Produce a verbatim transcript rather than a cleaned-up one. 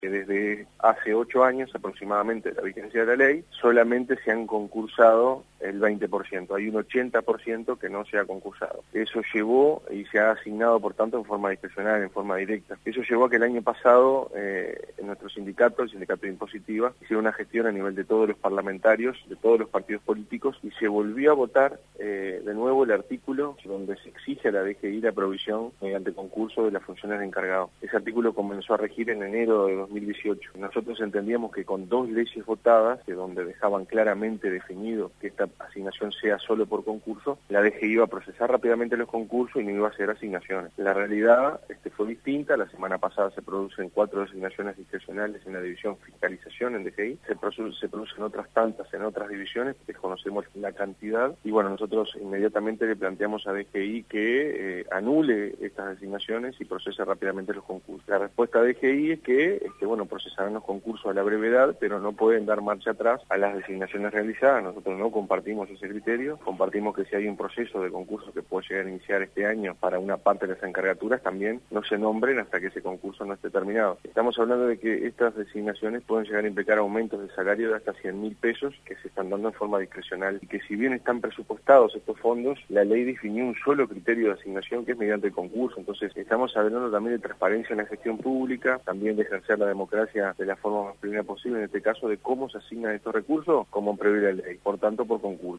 que desde hace ocho años aproximadamente de la vigencia de la ley, solamente se han concursado el veinte por ciento, hay un ochenta por ciento que no se ha concursado. Eso llevó y se ha asignado, por tanto, en forma discrecional, en forma directa. Eso llevó a que el año pasado eh, en nuestro sindicato, el sindicato de Impositiva, hicieron una gestión a nivel de todos los parlamentarios, de todos los partidos políticos, y se volvió a votar eh, de nuevo el artículo donde se exige a la D G I la provisión mediante concurso de las funciones de encargado. Ese artículo comenzó a regir en enero de dos mil dieciocho. Nosotros entendíamos que con dos leyes votadas, que donde dejaban claramente definido que esta asignación sea solo por concurso, la D G I iba a procesar rápidamente los concursos y no iba a hacer asignaciones. La realidad este, fue distinta. La semana pasada se producen cuatro asignaciones discrecionales en la división fiscalización en D G I, se, produ se producen otras tantas en otras divisiones, desconocemos la cantidad, y bueno, nosotros inmediatamente le planteamos a D G I que eh, anule estas asignaciones y procese rápidamente los concursos. La respuesta de D G I es que, es que bueno, procesarán los concursos a la brevedad, pero no pueden dar marcha atrás a las designaciones realizadas. Nosotros no compartimos ese criterio, compartimos que si hay un proceso de concurso que puede llegar a iniciar este año para una parte de las encargaturas, también no se nombren hasta que ese concurso no esté terminado. Estamos hablando de que estas designaciones pueden llegar a implicar aumentos de salario de hasta cien mil pesos que se están dando en forma discrecional, y que si bien están presupuestados estos fondos, la ley definió un solo criterio de asignación que es mediante el concurso. Entonces estamos hablando también de transparencia en la gestión pública, también de ejercer la democracia de la forma más plena posible, en este caso de cómo se asignan estos recursos, como prevé la ley, por tanto por concurso.